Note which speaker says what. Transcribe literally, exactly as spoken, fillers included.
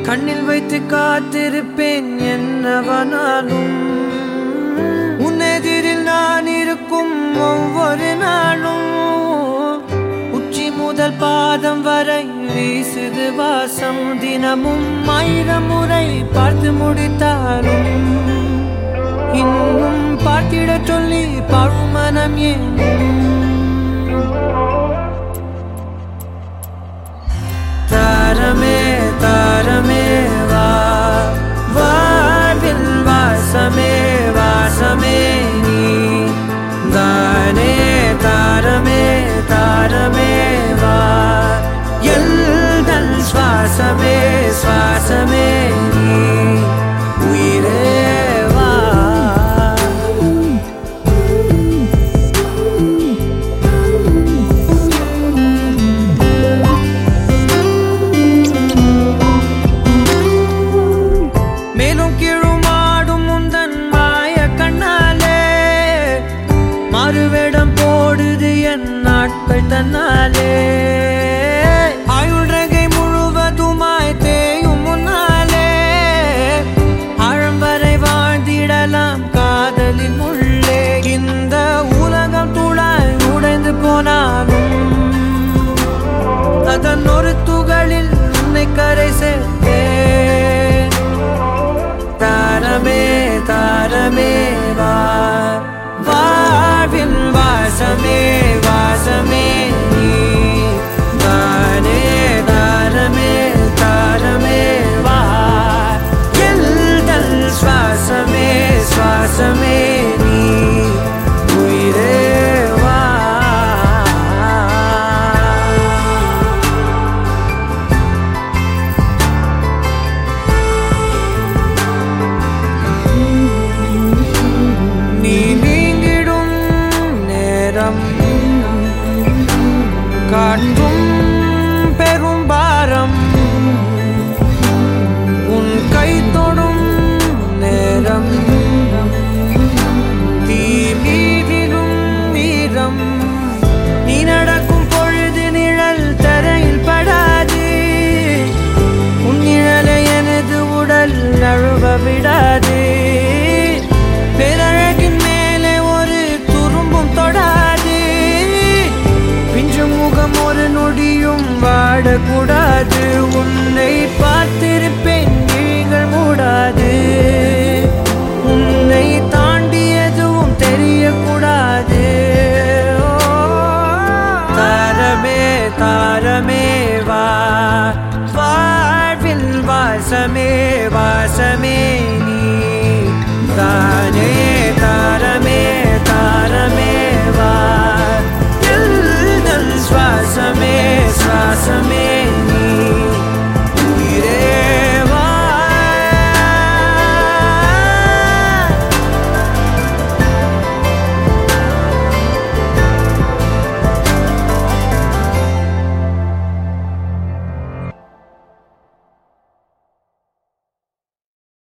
Speaker 1: கண்ணில் வைத்து காத்திருப்பேன் என்னவனாலும் உன்னெதிரில் நான் இருக்கும் ஒவ்வொரு நாளும் உச்சி முதல் பாதம் வரை வீசுது வாசம் தினமும் ஆயிரம் முறை பார்த்து முடித்தாலும் இன்னும் பார்த்திட சொல்லி பழுமனம் ஏன் தாரமே தாரமே வா வாழ்வில் வாசமே வாசமே நீ தானே தாரமே தாரமே வா எல்தல் சுவாசமே சுவாசமே நீ உயிரே வா மேலும் கீழுமாடும் முந்தன் மாய கண்ணாலே மாறுவேடம் போடுது என் நாட்கள் தன்னாலே ஆயுள் ரகை முழுவதுமாய் தேயும் முன்னாலே ஆழம் வரை வாழ்ந்திடலாம் காதலின் உள்ளே இந்த உலகம் துளாய் உடைந்து போனாலும் அதன் ஒரு துகளில் உன்னை கரை சேர்த்தேன் தாரமே தாரமே வா வாழ்வில் வாசமே வாசமே நீ தானே தாரமே தாரமே வா எல்தல் சுவாசமே சுவாசமே நீ உயிரே வா நீ நீங்கிடும் நேரம் காற்றும் பெரும் பாரம் உன் கை தொடும் நேரம் தீ மீதிடும் வீரம் நீ நடக்கும் பொழுது நிழல் தரையில் படாது உன் நிழலை எனது உடல் நழுவ விடாது பேரழகின் மேலே ஒரு துரும்பும் தொடாது பிஞ்சு முகம் ஒரு நொடியும் வாடக்கூடாது உன்னை பார்த்திருப்பேன் விழிகள் மூடாது உன்னை தாண்டி எதுவும் தெரியக்கூடாது தாரமே தாரமே வா வாழ்வில் வாசமே வாசமே நீ தானே தாரமே